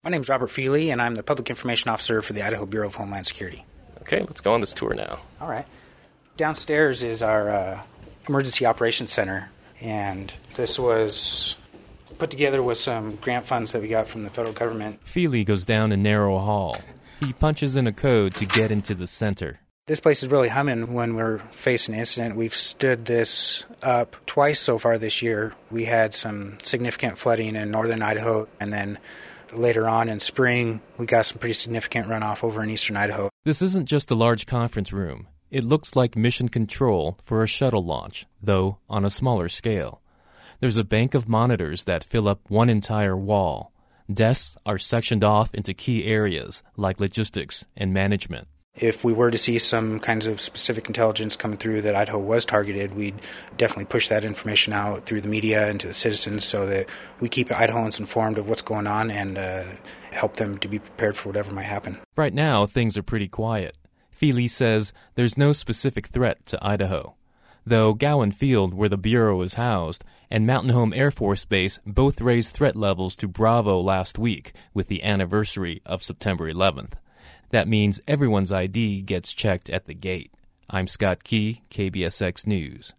My name is Robert Feely, and I'm the Public Information Officer for the Idaho Bureau of Homeland Security. Okay, let's go on this tour now. All right. Downstairs is our Emergency Operations Center, and this was put together with some grant funds that we got from the federal government. Feely goes down a narrow hall. He punches in a code to get into the center. This place is really humming when we're facing an incident. We've stood this up twice so far this year. We had some significant flooding in northern Idaho, and then later on in spring, we got some pretty significant runoff over in eastern Idaho. This isn't just a large conference room. It looks like mission control for a shuttle launch, though on a smaller scale. There's a bank of monitors that fill up one entire wall. Desks are sectioned off into key areas like logistics and management. If we were to see some kinds of specific intelligence coming through that Idaho was targeted, we'd definitely push that information out through the media and to the citizens so that we keep Idahoans informed of what's going on and help them to be prepared for whatever might happen. Right now, things are pretty quiet. Feely says there's no specific threat to Idaho, though Gowan Field, where the Bureau is housed, and Mountain Home Air Force Base both raised threat levels to Bravo last week with the anniversary of September 11th. That means everyone's ID gets checked at the gate. I'm Scott Key, KBSX News.